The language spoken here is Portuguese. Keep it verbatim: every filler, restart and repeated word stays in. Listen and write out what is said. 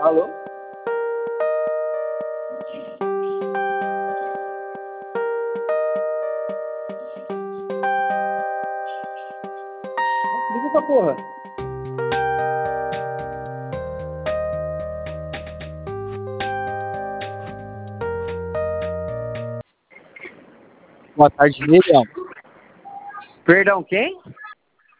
Alô? Liga essa porra. Boa tarde, Miriam. Perdão, quem?